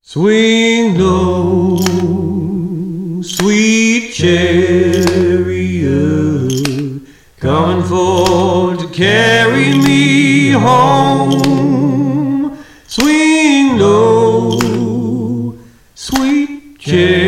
Swing low, sweet chariot, coming forward to carry me home. Swing low, sweet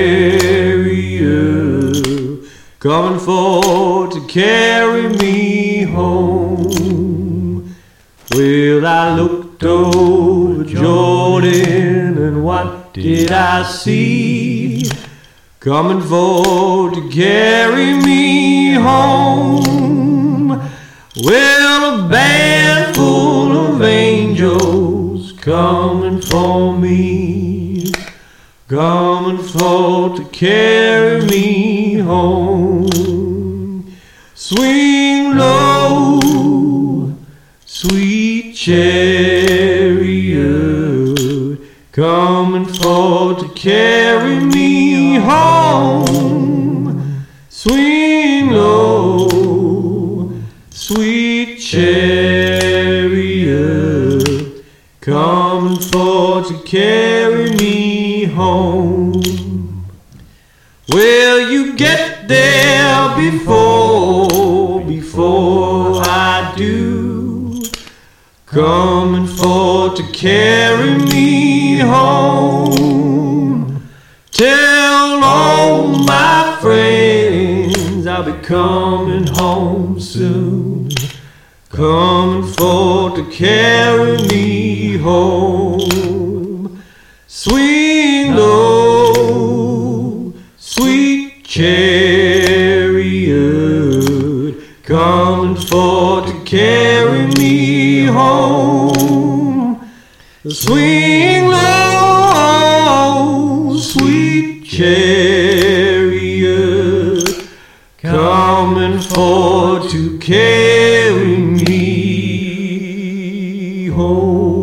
chariot, coming forward to carry me home. Well, I looked over Jordan, and what did I see? Coming forward to carry me home. Well, a band full of angels coming for me, coming forward to carry me home. Swing low, sweet chariot, coming forward to carry me home. Swing low, sweet chariot, coming forward to carry me home. Well, you get there before I do, coming forward to carry me home. Tell all my friends I'll be coming home soon, coming forward to carry me home. Swing low, sweet chariot, coming forward to carry me home. Swing low, sweet chariot, coming forward to carry me home.